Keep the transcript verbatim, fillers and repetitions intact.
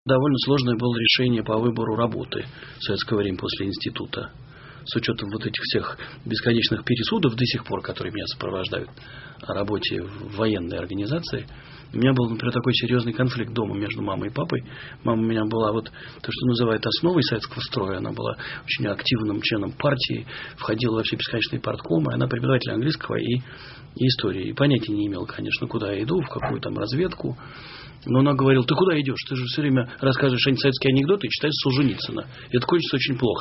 Довольно сложное было решение по выбору работы в советское время после института. С учетом вот этих всех бесконечных пересудов до сих пор, которые меня сопровождают о работе в военной организации, у меня был, например, такой серьезный конфликт дома между мамой и папой. Мама у меня была вот то, что называют основой советского строя. Она была очень активным членом партии, входила во все бесконечные парткомы. Она преподаватель английского и, и истории. И понятия не имела, конечно, куда я иду, в какую там разведку. Но она говорила: ты куда идешь? Ты же все время рассказываешь антисоветские анекдоты и читаешь Солженицына. И это кончится очень плохо.